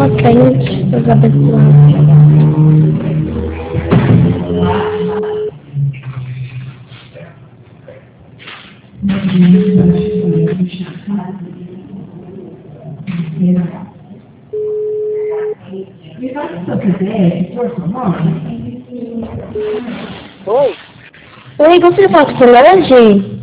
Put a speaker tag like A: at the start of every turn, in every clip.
A: frente, Deus abençoe.
B: Oi?
A: Oi, gostaria de falar com Solange?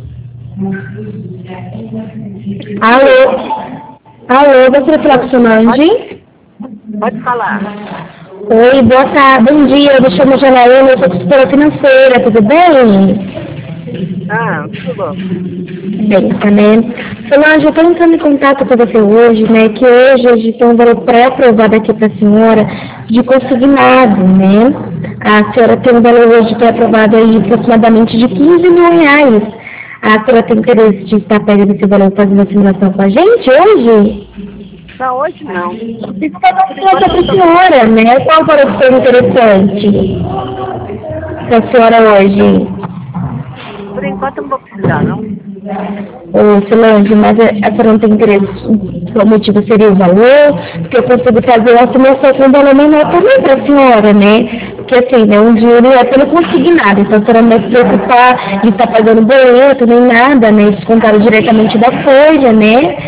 A: Alô? Alô, gostaria de falar com Solange?
B: Pode falar.
A: Oi, boa tarde, bom dia, eu me chamo Janaína, eu sou consultora financeira, tudo bem?
B: Tudo bom.
A: Bem, também. Solange, eu estou entrando em contato com você hoje, né, que hoje a gente tem um valor pré-aprovado aqui para a senhora de consignado, né? A senhora tem um valor hoje pré-aprovado aí aproximadamente de 15 mil reais. A senhora tem interesse de estar pegando esse valor e fazendo a simulação com a gente hoje?
B: Não, hoje não.
A: Isso é uma simulação para a senhora, né? Qual o valor que foi interessante para a senhora hoje?
B: Por enquanto eu não vou precisar, não.
A: Ô, Solange, mas a senhora não tem interesse, o motivo seria o valor, porque eu consigo fazer uma simulação com um valor menor também para a senhora, né? Porque assim, né, um dinheiro é pelo consignado, então a senhora não vai se preocupar de estar pagando boleto nem nada, né? Descontado diretamente da folha, né?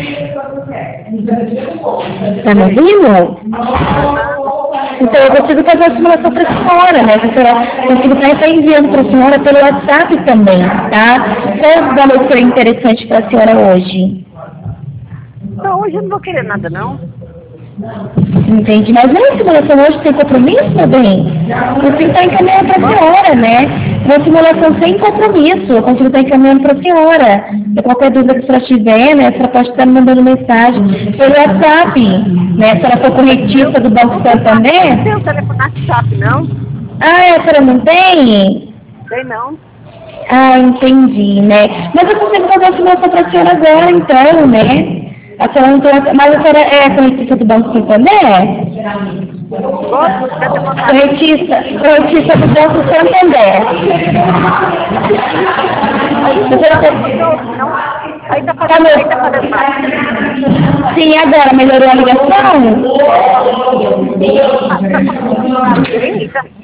A: Tá me ouvindo? Então eu consigo fazer a simulação para a senhora, né? A senhora consigo estar enviando para a senhora pelo WhatsApp também, tá? Qual o valor que foi interessante para a senhora hoje?
B: Não, hoje eu não vou querer nada, não.
A: Entendi, mas não é simulação hoje sem compromisso, meu bem? Você está encaminhando para a senhora, né? Uma simulação sem compromisso, eu consigo estar encaminhando para a senhora. Se qualquer dúvida que a senhora tiver, né, a senhora pode estar me mandando mensagem pelo WhatsApp, né? Se ela for corretista do Banco Santander.
B: Não tem o telefone WhatsApp, não?
A: Ah, a senhora não tem?
B: Tem não.
A: Ah, entendi, né? Mas eu consigo fazer a simulação para a senhora agora, então, né? A senhora não tem... Mas a senhora é corretista do Banco Santander?
B: Gosto, você tem vontade.
A: Corretista do Banco Santander.
B: Não. Aí tá fazendo mais.
A: Sim, agora melhorou a ligação?
B: Tá